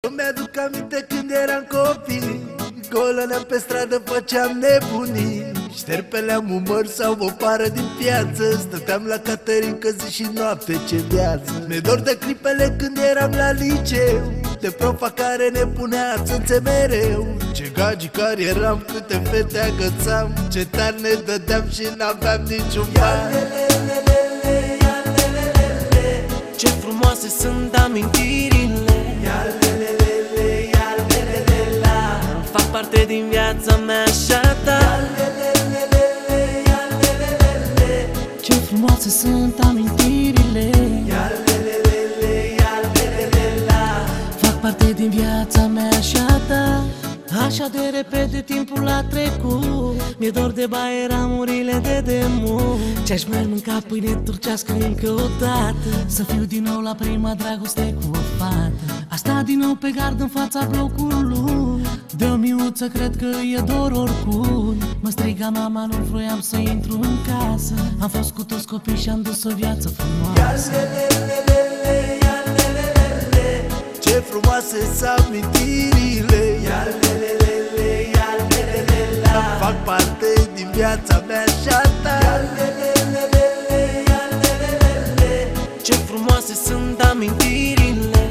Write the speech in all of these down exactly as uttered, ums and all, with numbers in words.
Îmi aduc aminte când eram copii, golăneam pe stradă, făceam nebunii. Șterpeleam un măr sau o pară din piață, stăteam la Caterinca zi și noapte, ce viață. Mi-e dor de clipele când eram la liceu, de profa care ne punea țânțe mereu. Ce gagicari eram, câte fete agățam, ce tari ne dădeam și n-aveam niciun ban. Ce frumoase sunt amintirile, fac parte din viața mea și a ta. Ce frumoase sunt amintirile, fac parte din viața mea și a ta. Așa de repede timpul a trecut, mi-e dor de baie-ramurile de demult. Ce-aș mai mânca pâine turcească încă o dată, să fiu din nou la prima dragoste cu o fată. A sta din nou pe gard în fața blocului, de o miuță cred că e dor oricum. Mă striga mama, nu vroiam să intru în casă, am fost cu toți copii și am dus o viață frumoasă. Ce frumoase sunt amintirile, fac parte din viața mea și a ta. Ce frumoase sunt amintirile,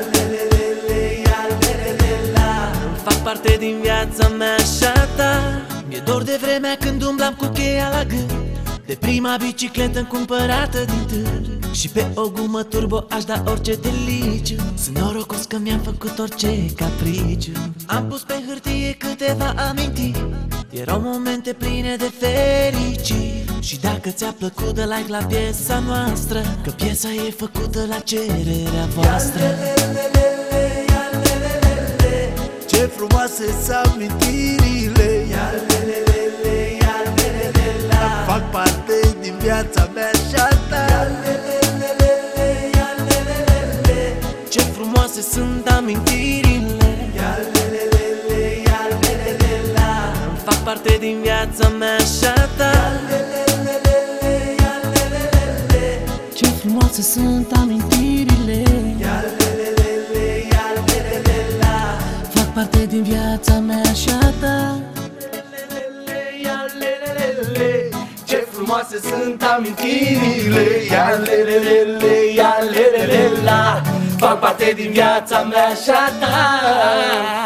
fac parte din viața mea și a ta. Mi-e dor de vremea când umblam cu cheia la gât, de prima bicicletă cumpărată din târg, și pe o gumă turbo aș da orice deliciu. Sunt norocos că mi-am făcut orice capriciu. Am pus pe hârtie câteva amintiri, erau momente pline de fericiri. Și dacă ți-a plăcut, dă like la piesa noastră, că piesa e făcută la cererea voastră. Ce frumoase sunt amintirile, fac parte din viața mea și a ta. Ce frumoase sunt amintirile, fac parte din viața mea și a ta. Ce frumoase sunt amintirile, fac parte din viața mea și a ta. Ce frumoase sunt amintirile, fac parte din viața mea și a ta.